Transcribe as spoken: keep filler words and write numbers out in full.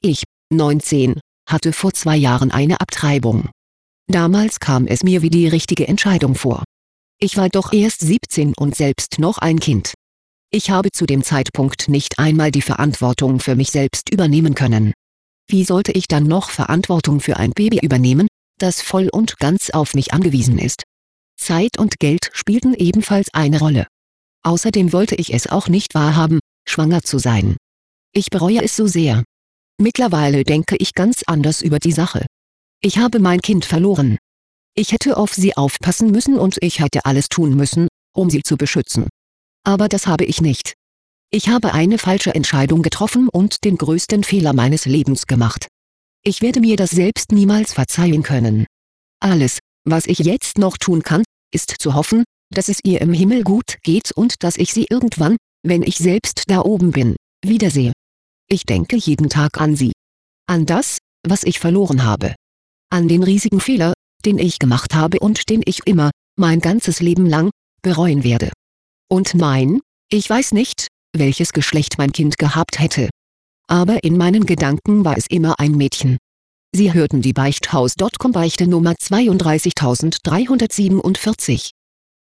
Ich, neunzehn, hatte vor zwei Jahren eine Abtreibung. Damals kam es mir wie die richtige Entscheidung vor. Ich war doch erst siebzehn und selbst noch ein Kind. Ich habe zu dem Zeitpunkt nicht einmal die Verantwortung für mich selbst übernehmen können. Wie sollte ich dann noch Verantwortung für ein Baby übernehmen, das voll und ganz auf mich angewiesen ist? Zeit und Geld spielten ebenfalls eine Rolle. Außerdem wollte ich es auch nicht wahrhaben, schwanger zu sein. Ich bereue es so sehr. Mittlerweile denke ich ganz anders über die Sache. Ich habe mein Kind verloren. Ich hätte auf sie aufpassen müssen und ich hätte alles tun müssen, um sie zu beschützen. Aber das habe ich nicht. Ich habe eine falsche Entscheidung getroffen und den größten Fehler meines Lebens gemacht. Ich werde mir das selbst niemals verzeihen können. Alles, was ich jetzt noch tun kann, ist zu hoffen, dass es ihr im Himmel gut geht und dass ich sie irgendwann, wenn ich selbst da oben bin, wiedersehe. Ich denke jeden Tag an sie. An das, was ich verloren habe. An den riesigen Fehler, den ich gemacht habe und den ich immer, mein ganzes Leben lang, bereuen werde. Und nein, ich weiß nicht, welches Geschlecht mein Kind gehabt hätte. Aber in meinen Gedanken war es immer ein Mädchen. Sie hörten die Beichthaus Punkt com Beichte Nummer zweiunddreißigtausenddreihundertsiebenundvierzig.